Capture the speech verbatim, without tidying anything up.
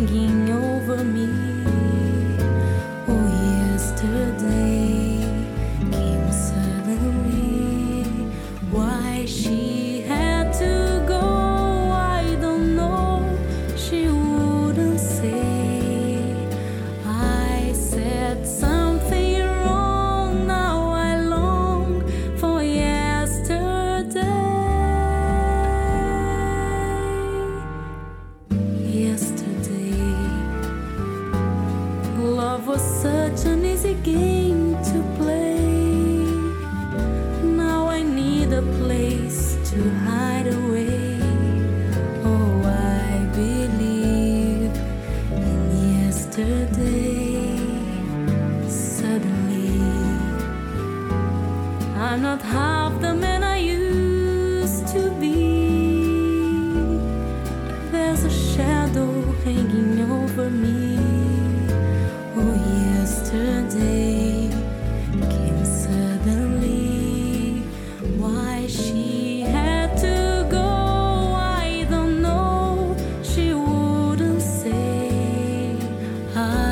hanging over me. Oh, yesterday came suddenly. Why she had to go, I don't know. She wouldn't say. I said something wrong. Now I long for yesterday. Yesterday, love was such an easy game to play. Now I need a place to hide away. Oh, I believe in yesterday. Suddenly, I'm not half the man I used to be. There's a shadow hanging over me. Oh, yesterday came suddenly. Why she had to go, I don't know. She wouldn't say. I